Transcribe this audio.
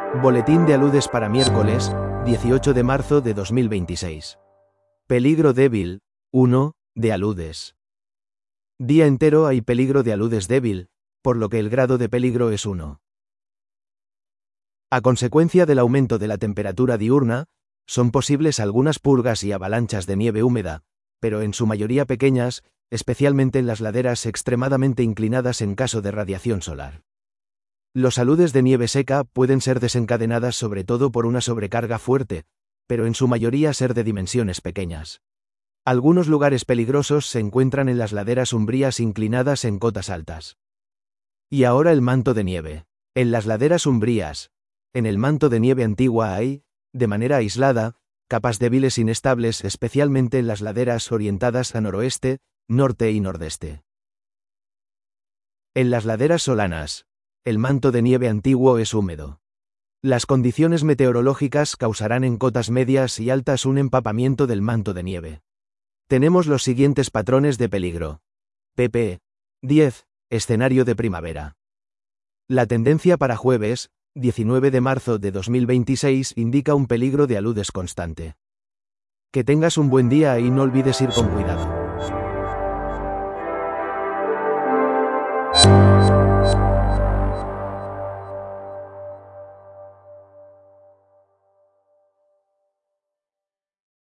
Boletín de aludes para miércoles, 18 de marzo de 2026. Peligro débil, 1, de aludes. Día entero hay peligro de aludes débil, por lo que el grado de peligro es 1. A consecuencia del aumento de la temperatura diurna, son posibles algunas purgas y avalanchas de nieve húmeda, pero en su mayoría pequeñas, especialmente en las laderas extremadamente inclinadas en caso de radiación solar. Los aludes de nieve seca pueden ser desencadenadas sobre todo por una sobrecarga fuerte, pero en su mayoría ser de dimensiones pequeñas. Algunos lugares peligrosos se encuentran en las laderas umbrías inclinadas en cotas altas. Y ahora el manto de nieve. En las laderas umbrías, en el manto de nieve antigua hay, de manera aislada, capas débiles inestables especialmente en las laderas orientadas a noroeste, norte y nordeste. En las laderas solanas, el manto de nieve antiguo es húmedo. Las condiciones meteorológicas causarán en cotas medias y altas un empapamiento del manto de nieve. Tenemos los siguientes patrones de peligro. pp. 10. Escenario de primavera. La tendencia para jueves, 19 de marzo de 2026 indica un peligro de aludes constante. Que tengas un buen día y no olvides ir con cuidado.